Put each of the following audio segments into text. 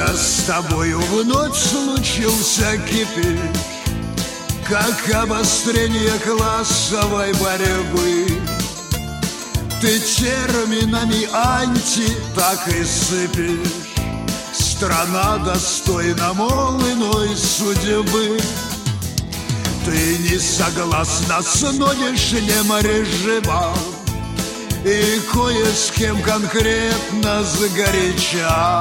с тобою вновь случился кипиш, как обострение классовой борьбы. Ты терминами анти так и сыпешь. Страна достойна, мол, иной судьбы. Ты не согласна с нынешним режимом и кое с кем конкретно сгоряча.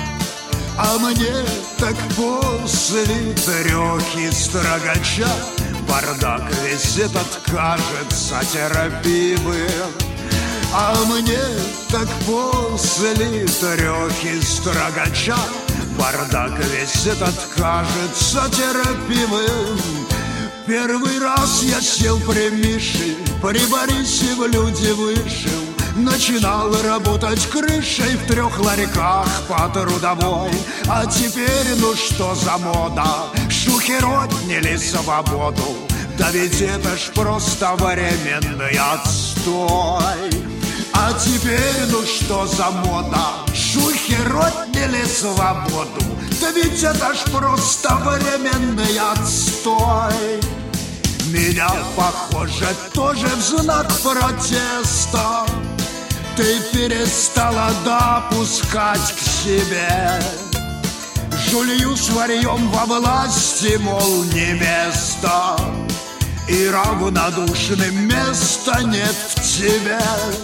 А мне так после трёхи строгача бардак весь этот кажется терпимым. А мне так после трёхи строгача бардак весь этот кажется терпимым. Первый раз я сел при Мише, при Борисе в люди вышел. Начинал работать крышей в 3 ларьках по трудовой. А теперь ну что за мода, шухер отняли свободу. Да ведь это ж просто временный отстой. А теперь ну что за мода, шухер отняли свободу. Да ведь это ж просто временный отстой. Меня, похоже, тоже в знак протеста ты перестала допускать к себе. Жулью с варьем во власти, мол, не место, и равнодушным места нет в тебе.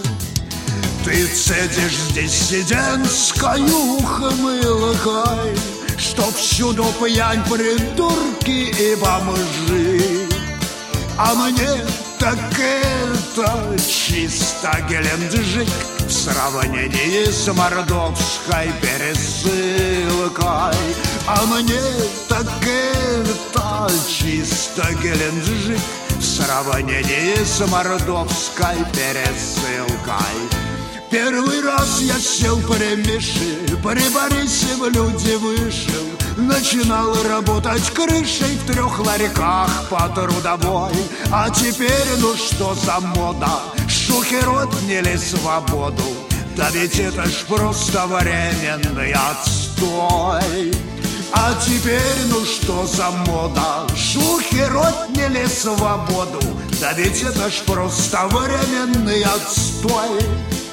Ты цедишь с диссидентской ухмылкой, что всюду пьянь, придурки и бомжи. А мне так это чисто геленджик в сравнении с мордовской пересылкой. А мне так это чисто геленджик в сравнении с мордовской пересылкой. Первый раз я сел при Мише, при Борисе в люди вышел. Начинал работать крышей в 3 ларьках по трудовой. А теперь ну что за мода, шухер отняли свободу. Да ведь это ж просто временный отстой. А теперь ну что за мода, шухер отняли свободу. Да ведь это ж просто временный отстой.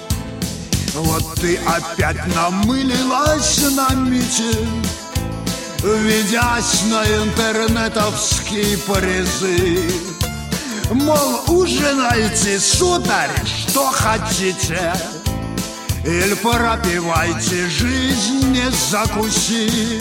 Вот ты опять намылилась на митинг, ведясь на интернетовский призыв. Мол, ужинайте, сударь, что хотите, или пропивайте жизнь, не закусив.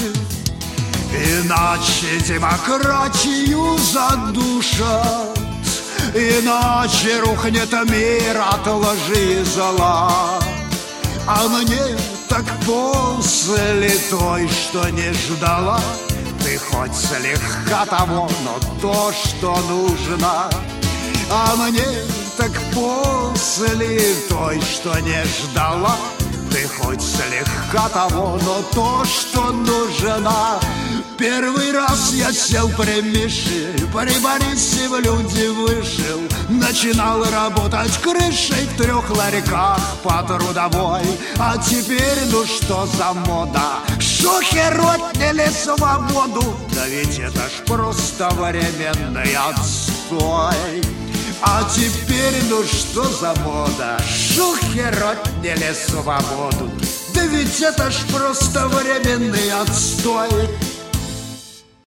Иначе демократию задушат, иначе рухнет мир от лжи и зла. А мне так после той, что не ждала, ты хоть слегка того, но то, что нужно. А мне так после той, что не ждала, ты хоть слегка того, но то, что нужно. Первый раз я сел при Мише, при Борисе в люди вышел. Начинал работать крышей в 3 ларьках по трудовой. А теперь ну что за мода, шухер отняли свободу. Да ведь это ж просто временный отстой. А теперь ну что за мода, шухер отняли свободу. Да ведь это ж просто временный отстой.